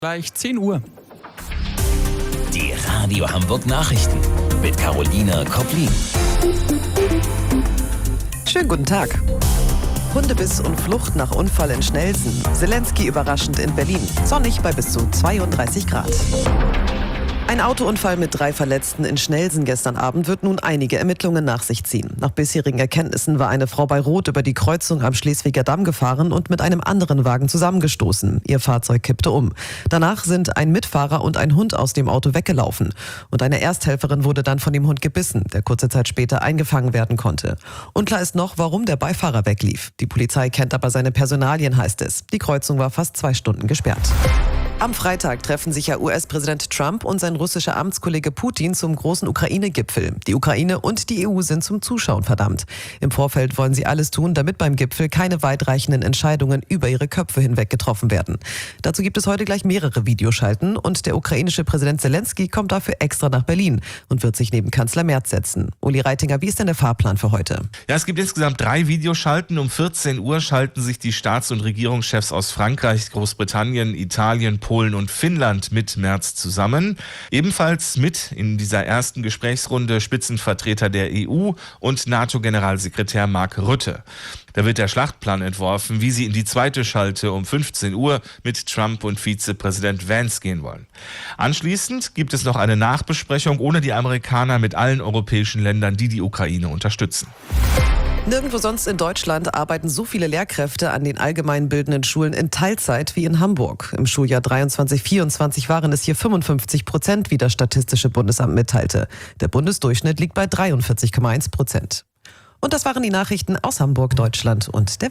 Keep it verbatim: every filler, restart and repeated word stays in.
Gleich zehn Uhr. Die Radio Hamburg Nachrichten mit Carolina Koplin. Schönen guten Tag. Hundebiss und Flucht nach Unfall in Schnelsen. Zelensky überraschend in Berlin. Sonnig bei bis zu zweiunddreißig Grad. Ein Autounfall mit drei Verletzten in Schnelsen gestern Abend wird nun einige Ermittlungen nach sich ziehen. Nach bisherigen Erkenntnissen war eine Frau bei Rot über die Kreuzung am Schleswiger Damm gefahren und mit einem anderen Wagen zusammengestoßen. Ihr Fahrzeug kippte um. Danach sind ein Mitfahrer und ein Hund aus dem Auto weggelaufen. Und eine Ersthelferin wurde dann von dem Hund gebissen, der kurze Zeit später eingefangen werden konnte. Unklar ist noch, warum der Beifahrer weglief. Die Polizei kennt aber seine Personalien, heißt es. Die Kreuzung war fast zwei Stunden gesperrt. Am Freitag treffen sich ja U S-Präsident Trump und sein russischer Amtskollege Putin zum großen Ukraine-Gipfel. Die Ukraine und die E U sind zum Zuschauen verdammt. Im Vorfeld wollen sie alles tun, damit beim Gipfel keine weitreichenden Entscheidungen über ihre Köpfe hinweg getroffen werden. Dazu gibt es heute gleich mehrere Videoschalten und der ukrainische Präsident Zelensky kommt dafür extra nach Berlin und wird sich neben Kanzler Merz setzen. Uli Reitinger, wie ist denn der Fahrplan für heute? Ja, es gibt insgesamt drei Videoschalten. Um vierzehn Uhr schalten sich die Staats- und Regierungschefs aus Frankreich, Großbritannien, Italien, Polen und Finnland mit Merz zusammen. Ebenfalls mit in dieser ersten Gesprächsrunde Spitzenvertreter der E U und NATO-Generalsekretär Mark Rutte. Da wird der Schlachtplan entworfen, wie sie in die zweite Schalte um fünfzehn Uhr mit Trump und Vizepräsident Vance gehen wollen. Anschließend gibt es noch eine Nachbesprechung ohne die Amerikaner mit allen europäischen Ländern, die die Ukraine unterstützen. Nirgendwo sonst in Deutschland arbeiten so viele Lehrkräfte an den allgemeinbildenden Schulen in Teilzeit wie in Hamburg. Im Schuljahr dreiundzwanzig vierundzwanzig waren es hier fünfundfünfzig Prozent, wie das Statistische Bundesamt mitteilte. Der Bundesdurchschnitt liegt bei dreiundvierzig Komma eins Prozent. Und das waren die Nachrichten aus Hamburg, Deutschland und der Welt.